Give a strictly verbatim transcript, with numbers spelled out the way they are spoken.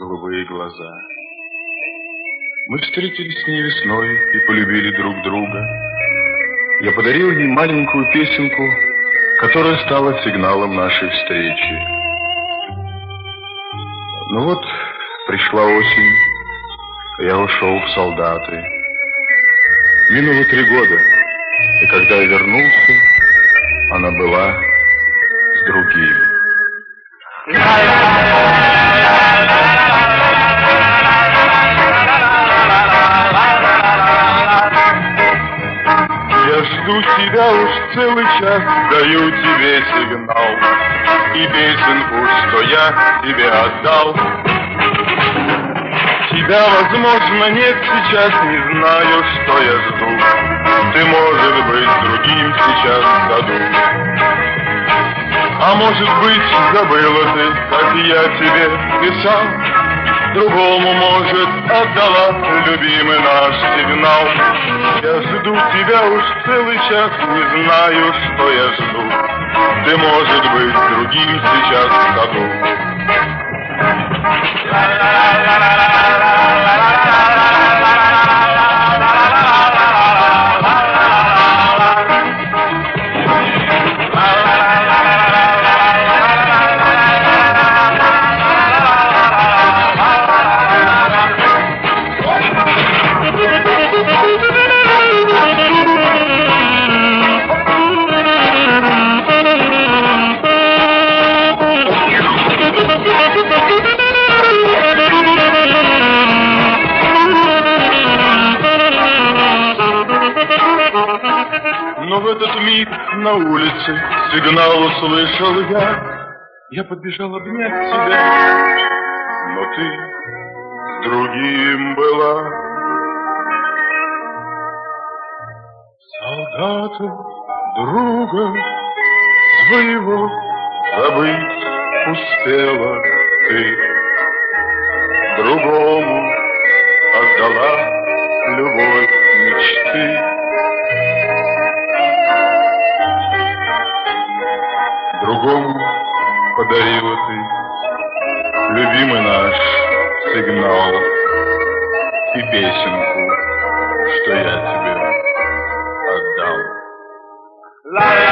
голубые глаза. Мы встретились с ней весной и полюбили друг друга. Я подарил ей маленькую песенку, которая стала сигналом нашей встречи. Ну вот, пришла осень, я ушел в солдаты. Минуло три года, и когда я вернулся, она была с другим. Я жду тебя уж целый час, даю тебе сигнал и песенку, что я тебе отдал. Тебя, возможно, нет сейчас, не знаю, что я жду. Ты, может быть, с другим сейчас в саду. А может быть, забыла ты, как я тебе писал. Другому, может, отдала любимый наш сигнал. Я жду тебя уж целый час, не знаю, что я жду. Ты, может быть, с другим сейчас в саду. Но в этот миг на улице сигнал услышал я. Я подбежал обнять тебя, но ты с другим была. Солдата, друга своего забыть успела ты. Другому отдала любовь мечты. Другому подарила ты любимый наш сигнал и песенку, что я тебе отдал.